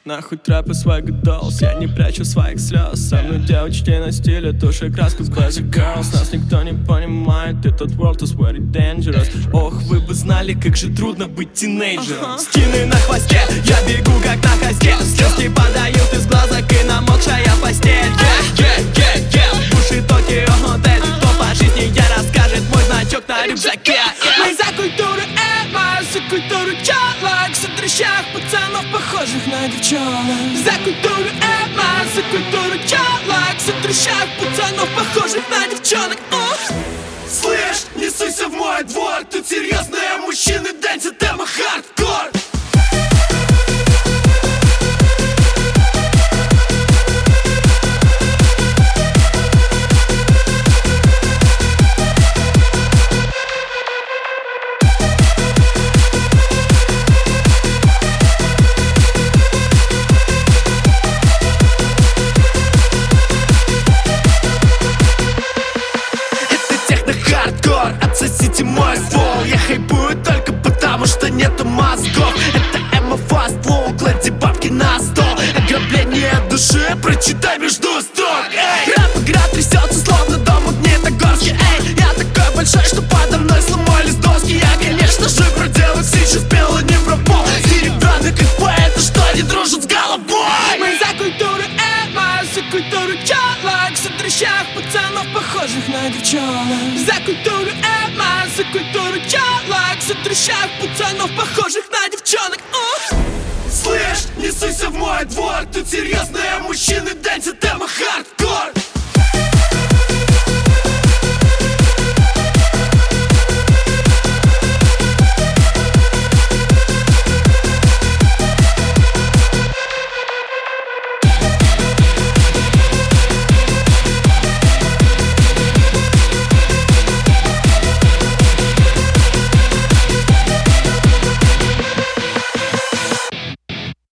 Нахуй трэп и свой голос, я не прячу своих слез. Со мной девочки на стиле, тушь и краска с Basic Girls. Нас никто не понимает, этот world is very dangerous. Ох, вы бы знали, как же трудно быть тинейджером. Скины на хвосте, я бегу как на хосте. Слезки подают из глазок и намокшая постель. Буши Токио отель, кто по жизни я расскажет мой значок на рюкзаке. Мы за культуру эмо, за культуру чалок, за трещах пацанов, похожих на девчонок. За культуру эмо, за культуру чалок, за трещах пацанов, похожих на девчонок. Слышь, не суйся в мой двор, тут серьезные мужчины дэнсят эмо хардкор. Отсосите мой ствол, я хайпую только потому, что нету мозгов. Это эмо фаст флоу, клади бабки на стол. Ограбление души, прочитай между строк. Рэп-игра трясется, словно дом у Гнетогорске. Я такой большой, что подо мной сломались доски. Я, конечно же, проделал сейчас пела не пропол. Серебряный как поэты, что не дружат с головой. Мы за культуру эмо, за культуру чалок, за трещах пацанов, похожих на девчонок. За культуру эмо, за культуру чалок, за трещах пацанов, похожих на девчонок. Слышь, не суйся в мой двор, тут серьезные мужчины дэнсят эмо хардкор.